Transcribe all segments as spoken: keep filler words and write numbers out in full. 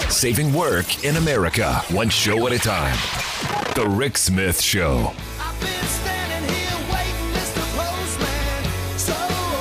Saving work in America, one show at a time. The Rick Smith Show. I've been standing here waiting, Mister Postman, so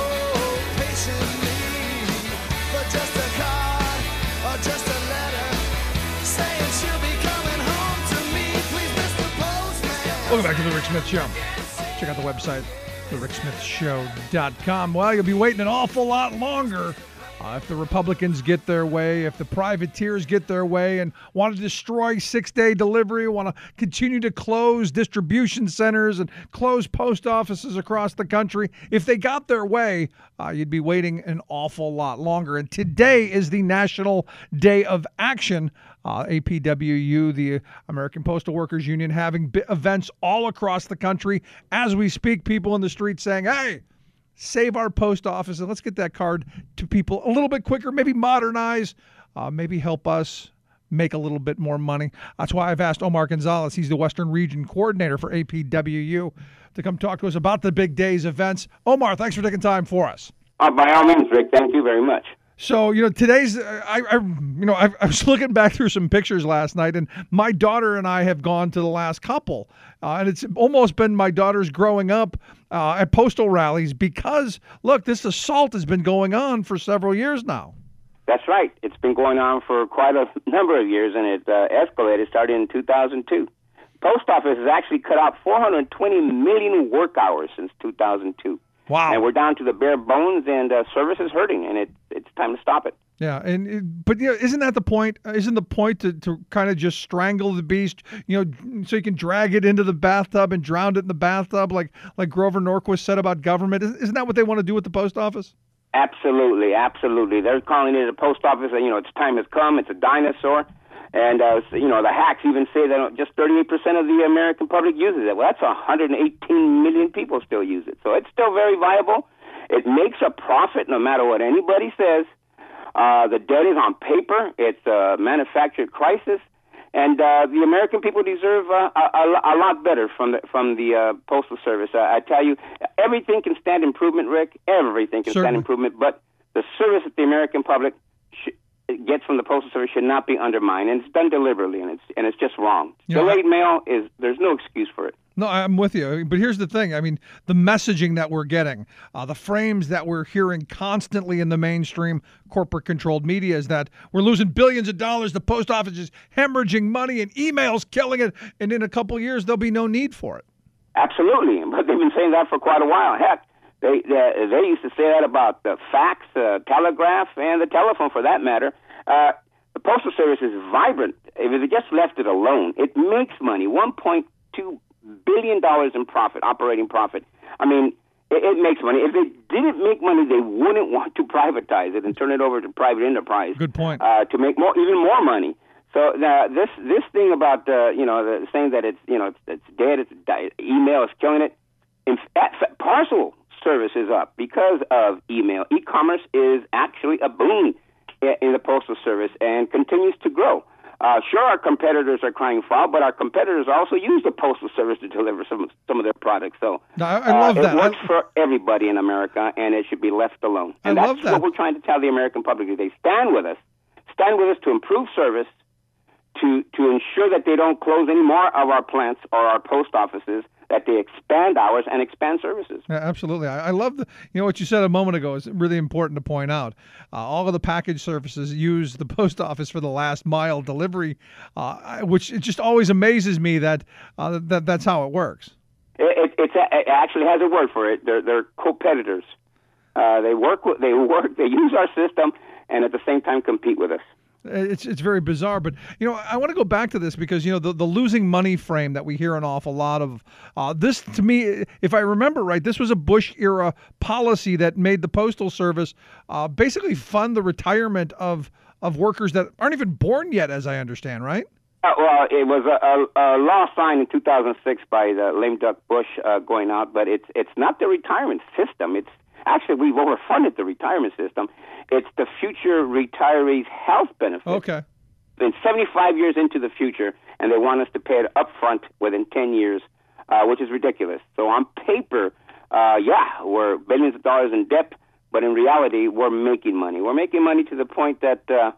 patiently, for just a card or just a letter saying she'll be coming home to me. Please, Mister Postman. Welcome back to The Rick Smith Show. Check out the website, the rick smith show dot com. Well, you'll be waiting an awful lot longer uh, if the Republicans get their way, if the privateers get their way and want to destroy six-day delivery, want to continue to close distribution centers and close post offices across the country. If they got their way, uh, you'd be waiting an awful lot longer. And today is the National Day of Action. Uh, A P W U, the American Postal Workers Union, having b- events all across the country. As we speak, people in the streets saying, hey, save our post office and let's get that card to people a little bit quicker, maybe modernize, uh, maybe help us make a little bit more money. That's why I've asked Omar Gonzalez, he's the Western Region Coordinator for A P W U, to come talk to us about the big day's events. Omar, thanks for taking time for us. Uh, by all means, Rick, thank you very much. So, you know, today's, I, I you know, I, I was looking back through some pictures last night, and my daughter and I have gone to the last couple. Uh, and it's almost been my daughter's growing up uh, at postal rallies because, look, this assault has been going on for several years now. That's right. It's been going on for quite a number of years, and it uh, escalated starting in two thousand two. Post office has actually cut out four hundred twenty million work hours since two thousand two. Wow. And we're down to the bare bones, and uh, service is hurting, and it, it's time to stop it. Yeah, and it, but you know, isn't that the point? Isn't the point to, to kind of just strangle the beast, you know, so you can drag it into the bathtub and drown it in the bathtub, like like Grover Norquist said about government? Isn't isn't that what they want to do with the post office? Absolutely, absolutely. They're calling it a post office, and, you know, its time has come. It's a dinosaur. And, uh, you know, the hacks even say that just thirty-eight percent of the American public uses it. Well, that's one hundred eighteen million people still use it. So it's still very viable. It makes a profit no matter what anybody says. Uh, the debt is on paper. It's a manufactured crisis. And uh, the American people deserve uh, a, a, a lot better from the, from the uh, Postal Service. Uh, I tell you, everything can stand improvement, Rick. Everything can Certainly. stand improvement. But the service that the American public should gets from the Postal Service should not be undermined, and it's done deliberately, and it's and it's just wrong. You know, Delayed mail is there's no excuse for it. No, I'm with you. But here's the thing. I mean, the messaging that we're getting, uh, the frames that we're hearing constantly in the mainstream corporate-controlled media is that we're losing billions of dollars, the post office is hemorrhaging money, and email's killing it, and in a couple of years, there'll be no need for it. Absolutely, but they've been saying that for quite a while. Heck, they they, they used to say that about the fax, uh, telegraph, and the telephone, for that matter. Uh, the Postal Service is vibrant. If they just left it alone, it makes money, one point two billion dollars in profit, operating profit. I mean, it, it makes money. If they didn't make money, they wouldn't want to privatize it and turn it over to private enterprise. Good point. Uh, to make more, even more money. So uh, this this thing about uh, you know the, saying that it's you know it's, it's dead, it's di- email is killing it. In fact, parcel service is up because of email. E-commerce is actually a boon in, in the Postal Service and continues to grow. Uh, sure, our competitors are crying foul, but our competitors also use the Postal Service to deliver some some of their products. So No, I, I love uh, that. It works I, for everybody in America, and it should be left alone. And I that's love that. what we're trying to tell the American public. They stand with us. Stand with us to improve service, to to ensure that they don't close any more of our plants or our post offices, that they expand hours and expand services. Yeah, absolutely. I, I love the, you know, what you said a moment ago is really important to point out. Uh, all of the package services use the post office for the last mile delivery, uh, which it just always amazes me that uh, that that's how it works. It, it, it's a, it actually has a word for it. They're, they're competitors. Uh, they work. With, they work. They use our system, and at the same time compete with us. It's it's very bizarre, but you know I want to go back to this because you know the, the losing money frame that we hear an awful lot of. Uh, this to me, if I remember right, this was a Bush era policy that made the Postal Service uh, basically fund the retirement of of workers that aren't even born yet, as I understand, right? Uh, well, it was a, a, a law signed in two thousand six by the lame duck Bush uh, going out, but it's it's not the retirement system. It's actually we've overfunded the retirement system. It's the future retirees' health benefits. Okay. Been seventy-five years into the future, and they want us to pay it up front within ten years, uh, which is ridiculous. So on paper, uh, yeah, we're billions of dollars in debt, but in reality, we're making money. We're making money to the point that uh,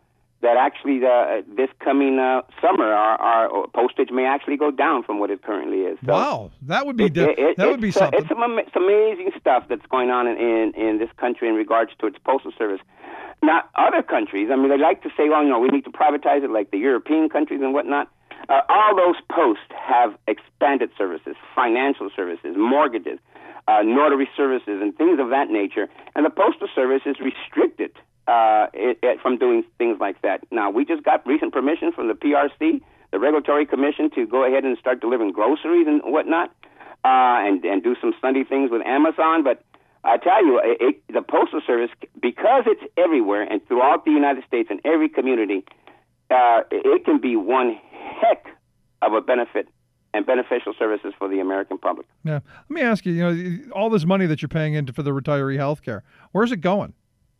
that actually the, this coming uh, summer, our, our postage may actually go down from what it currently is. So wow, that would be it, di- it, it, that would be it's, something. Uh, it's, some, ama- it's amazing stuff that's going on in, in, in this country in regards to its postal service. Now, other countries, I mean, they like to say, well, you know, we need to privatize it, like the European countries and whatnot. Uh, all those posts have expanded services, financial services, mortgages, uh, notary services, and things of that nature. And the postal service is restricted uh, it, it, from doing things like that. Now, we just got recent permission from the P R C, the Regulatory Commission, to go ahead and start delivering groceries and whatnot, uh, and, and do some Sunday things with Amazon. But I tell you, it, it, the Postal Service, because it's everywhere and throughout the United States and every community, uh, it can be one heck of a benefit and beneficial services for the American public. Yeah. Let me ask you, you know, all this money that you're paying into for the retiree health care, where's it going?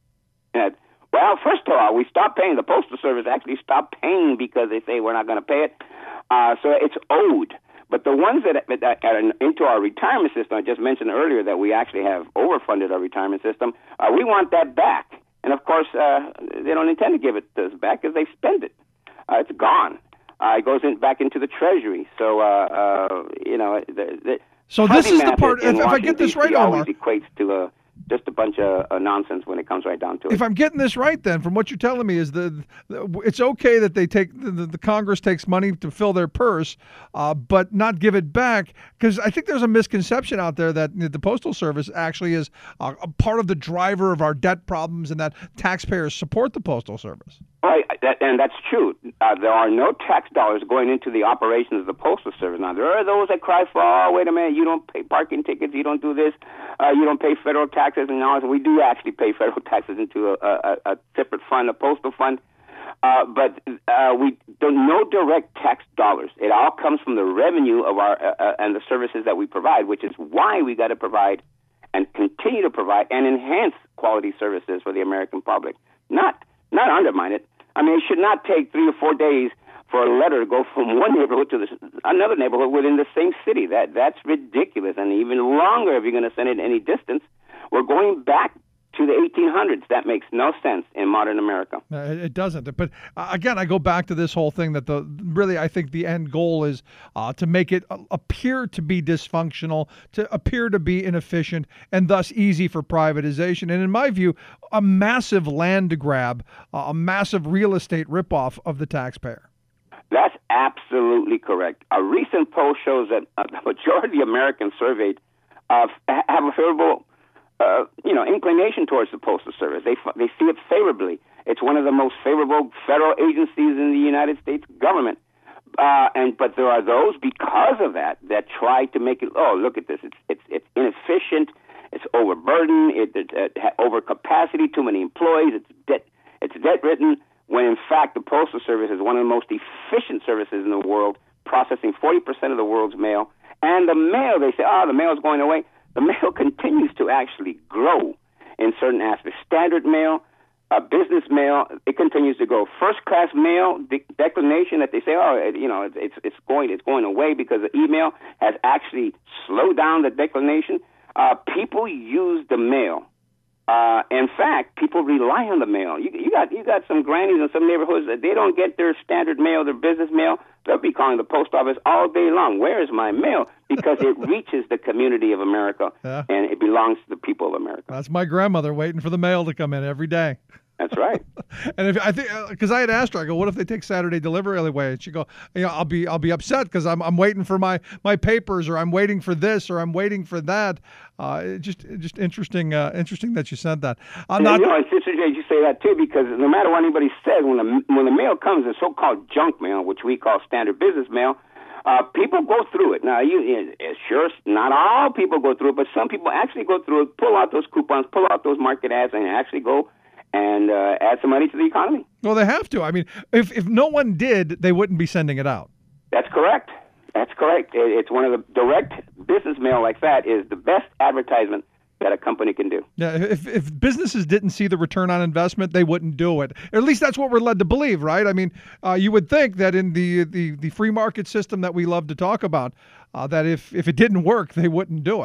And, well, first of all, we stopped paying. The Postal Service actually stopped paying because they say we're not going to pay it. Uh, so it's owed. But the ones that, that are into our retirement system, I just mentioned earlier that we actually have overfunded our retirement system, uh, we want that back. And, of course, uh, they don't intend to give it to us back because they spend it. Uh, it's gone. Uh, it goes in, back into the Treasury. So, uh, uh, you know, the, the So this is the math part, in if, if I get this right, D C Omar, always equates to uh, just a bunch of uh, nonsense when it comes right down to it. if I'm getting this right, then from what you're telling me is the, the it's okay that they take the, the Congress takes money to fill their purse, uh, but not give it back, because I think there's a misconception out there that the Postal Service actually is uh, a part of the driver of our debt problems, and that taxpayers support the Postal Service. Right, that, and that's true. Uh, there are no tax dollars going into the operations of the Postal Service. Now, there are those that cry for, oh, wait a minute, you don't pay parking tickets, you don't do this, uh, you don't pay federal taxes, and all. So we do actually pay federal taxes into a, a, a separate fund, a postal fund. Uh, but uh, we do no direct tax dollars. It all comes from the revenue of our uh, uh, and the services that we provide, which is why we got to provide and continue to provide and enhance quality services for the American public, not not undermine it. I mean, it should not take three or four days for a letter to go from one neighborhood to the, another neighborhood within the same city. That that's ridiculous, and even longer if you're going to send it any distance. We're going back to the eighteen hundreds. That makes no sense in modern America. Uh, It it doesn't. But uh, again, I go back to this whole thing that the really I think the end goal is uh, to make it uh, appear to be dysfunctional, to appear to be inefficient, and thus easy for privatization. And in my view, a massive land grab, uh, a massive real estate ripoff of the taxpayer. That's absolutely correct. A recent poll shows that a majority of Americans surveyed uh, have a favorable Uh, you know, inclination towards the Postal Service. They they see it favorably. It's one of the most favorable federal agencies in the United States government. Uh, and but there are those, because of that, that try to make it. Oh, look at this! It's it's it's inefficient. It's overburdened. It, it, it overcapacity. Too many employees. It's debt. It's debt ridden. When in fact the Postal Service is one of the most efficient services in the world, processing forty percent of the world's mail. And the mail, they say, oh, the mail is going away. The mail continues to actually grow in certain aspects. Standard mail, uh, business mail, it continues to grow. First class mail de- declination that they say, oh, it, you know, it's it's going it's going away because the email has actually slowed down the declination. Uh, people use the mail. Uh, in fact, people rely on the mail. You, you got you got some grannies in some neighborhoods that they don't get their standard mail, their business mail. They'll be calling the post office all day long. Where is my mail? Because it reaches the community of America, Yeah. and it belongs to the people of America. That's my grandmother waiting for the mail to come in every day. That's right. And if I think, because I had asked her, I go, "What if they take Saturday delivery away?" And she go, "You know, I'll be, I'll be upset because I'm, I'm waiting for my, my papers, or I'm waiting for this, or I'm waiting for that." Uh, it just, it just interesting, uh, interesting that you said that. I'm And, not. you know, it's interesting that you say that too, because no matter what anybody says, when the when the mail comes, the so-called junk mail, which we call standard business mail, uh, people go through it. Now, you it, sure, not all people go through it, but some people actually go through it, pull out those coupons, pull out those market ads, and actually go and uh, add some money to the economy. Well, they have to. I mean, if if no one did, they wouldn't be sending it out. That's correct. That's correct. It, it's one of the direct business mail like that is the best advertisement that a company can do. Yeah, if if businesses didn't see the return on investment, they wouldn't do it. At least that's what we're led to believe, right? I mean, uh, you would think that in the, the, the free market system that we love to talk about, uh, that if, if it didn't work, they wouldn't do it.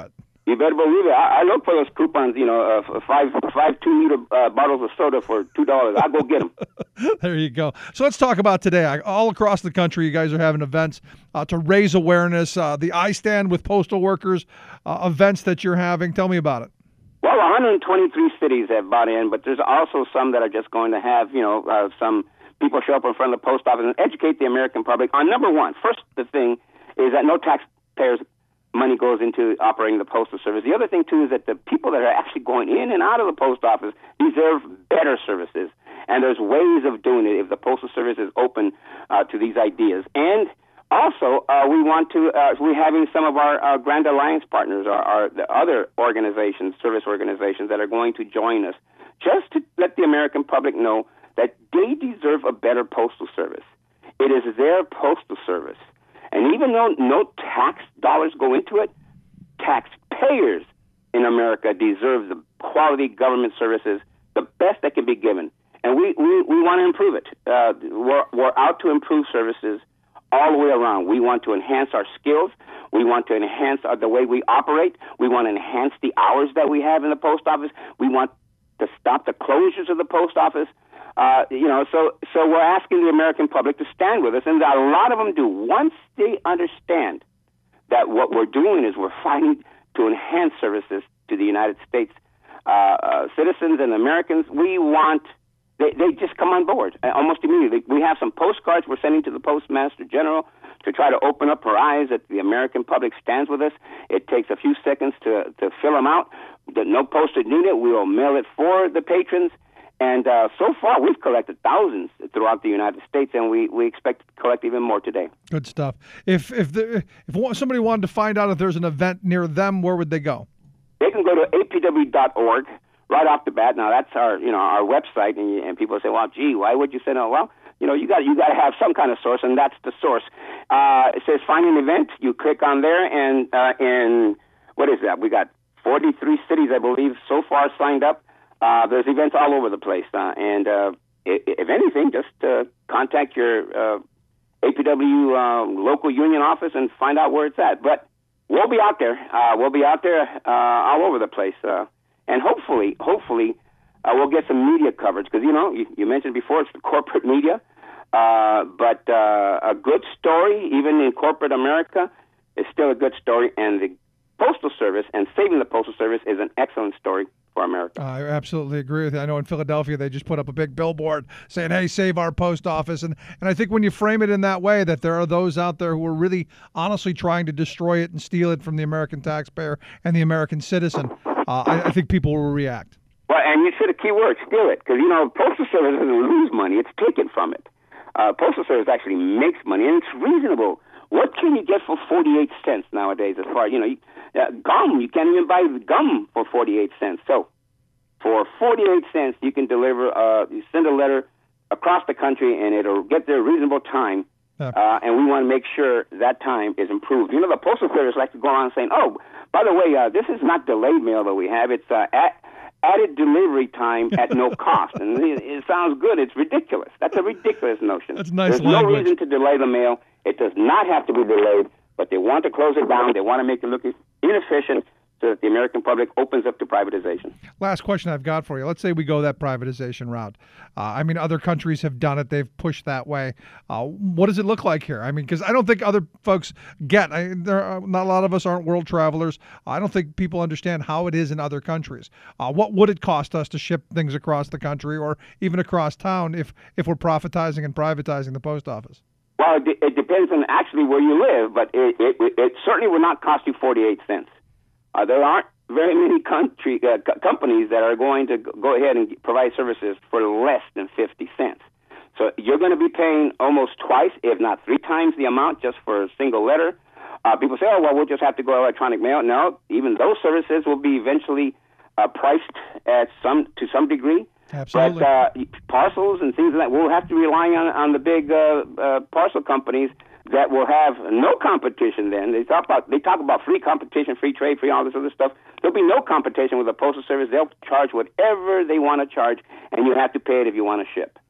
You better believe it. I, I look for those coupons, you know, uh, five five two liter uh, bottles of soda for two dollars. I'll go get them. There you go. So let's talk about today. All across the country, you guys are having events uh, to raise awareness. Uh, the I Stand with Postal Workers uh, events that you're having. Tell me about it. Well, one hundred twenty-three cities have bought in, but there's also some that are just going to have, you know, uh, some people show up in front of the post office and educate the American public on number one. First, the thing is that no taxpayers' money goes into operating the postal service. The other thing, too, is that the people that are actually going in and out of the post office deserve better services. And there's ways of doing it if the postal service is open uh, to these ideas. And also, uh, we want to, uh, we're having some of our uh, Grand Alliance partners, our, our the other organizations, service organizations that are going to join us, just to let the American public know that they deserve a better postal service. It is their postal service. And even though no tax dollars go into it, taxpayers in America deserve the quality government services, the best that can be given. And we, we, we want to improve it. Uh, we're, we're out to improve services all the way around. We want to enhance our skills. We want to enhance our, the way we operate. We want to enhance the hours that we have in the post office. We want to stop the closures of the post office. Uh, you know, so so we're asking the American public to stand with us, and a lot of them do. Once they understand that what we're doing is we're fighting to enhance services to the United States uh, uh, citizens and Americans, we want, they, they just come on board uh, almost immediately. We have some postcards we're sending to the Postmaster General to try to open up her eyes that the American public stands with us. It takes a few seconds to, to fill them out. The no postage needed. We will mail it for the patrons. And uh, so far, we've collected thousands throughout the United States, and we, we expect to collect even more today. Good stuff. If if the, if somebody wanted to find out if there's an event near them, where would they go? They can go to A P W dot org right off the bat. Now, that's our you know our website, and, and people say, well, gee, why would you say no? Well, you know, you got you got to have some kind of source, and that's the source. Uh, it says find an event. You click on there, and uh, in, what is that? We got forty-three cities, I believe, so far signed up. Uh, there's events all over the place, uh, and uh, if, if anything, just uh, contact your uh, A P W um, local union office and find out where it's at. But we'll be out there. Uh, we'll be out there uh, all over the place, uh, and hopefully, hopefully, uh, we'll get some media coverage because you know you, you mentioned before it's the corporate media, uh, but uh, a good story, even in corporate America, is still a good story, and the Postal Service and saving the Postal Service is an excellent story for America. I absolutely agree with you. I know in Philadelphia they just put up a big billboard saying, hey, save our post office. And, and I think when you frame it in that way, that there are those out there who are really honestly trying to destroy it and steal it from the American taxpayer and the American citizen, uh, I, I think people will react. Well, and you said a key word, steal it, because, you know, Postal Service doesn't lose money. It's taken from it. Uh, Postal Service actually makes money, and it's reasonable. What can you get for forty-eight cents nowadays as far, you know, uh, gum, you can't even buy gum for forty-eight cents. So for forty-eight cents, you can deliver, uh, you send a letter across the country, and it'll get there a reasonable time. Yeah. Uh, and we want to make sure that time is improved. You know, the Postal Service likes to go around saying, oh, by the way, uh, this is not delayed mail that we have. It's uh, at, added delivery time at no cost. And it, it sounds good. It's ridiculous. That's a ridiculous notion. That's nice There's language. no reason to delay the mail. It does not have to be delayed, but they want to close it down. They want to make it look inefficient so that the American public opens up to privatization. Last question I've got for you. Let's say we go that privatization route. Uh, I mean, other countries have done it. They've pushed that way. Uh, what does it look like here? I mean, because I don't think other folks get, I, there are, not a lot of us aren't world travelers. I don't think people understand how it is in other countries. Uh, what would it cost us to ship things across the country or even across town if, if we're profitizing and privatizing the post office? Well, it, it depends on actually where you live, but it, it, it certainly will not cost you forty-eight cents. Uh, there aren't very many country uh, co- companies that are going to go ahead and provide services for less than fifty cents. So you're going to be paying almost twice, if not three times the amount just for a single letter. Uh, people say, oh, well, we'll just have to go electronic mail. No, even those services will be eventually uh, priced at some to some degree. Absolutely. But uh, parcels and things like that, we'll have to rely on, on the big uh, uh, parcel companies that will have no competition then. They talk about they talk about free competition, free trade, free all this other stuff. There'll be no competition with the Postal Service. They'll charge whatever they want to charge, and you have to pay it if you want to ship.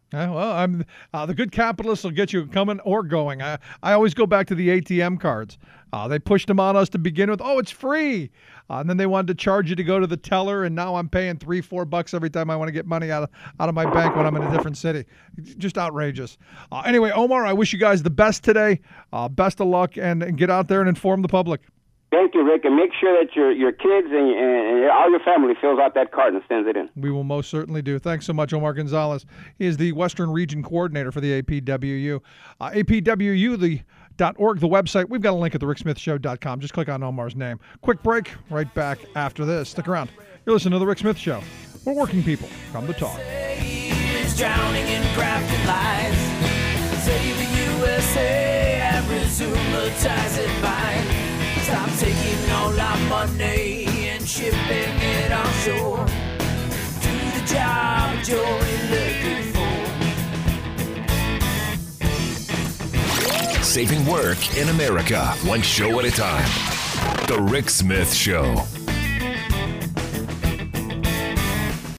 Uh, well, I'm uh, the good capitalists will get you coming or going. I, I always go back to the A T M cards. Uh, they pushed them on us to begin with. Oh, it's free. Uh, and then they wanted to charge you to go to the teller, and now I'm paying three, four bucks every time I want to get money out of out of my bank when I'm in a different city. Just outrageous. Uh, anyway, Omar, I wish you guys the best today. Uh, best of luck, and, and get out there and inform the public. Thank you, Rick, and make sure that your your kids and, and, and all your family fills out that card and sends it in. We will most certainly do. Thanks so much, Omar Gonzalez. He is the Western Region Coordinator for the A P W U. Uh, A P W U, the .org, the website. We've got a link at the rick smith show dot com. Just click on Omar's name. Quick break, right back after this. Stick around. You're listening to The Rick Smith Show, where working people come to talk. Drowning in crafted lies. Save the U S A and resume the ties that bind. Stop taking all our money and shipping it on shore. Do the job you're looking for. Saving work in America, one show at a time. The Rick Smith Show.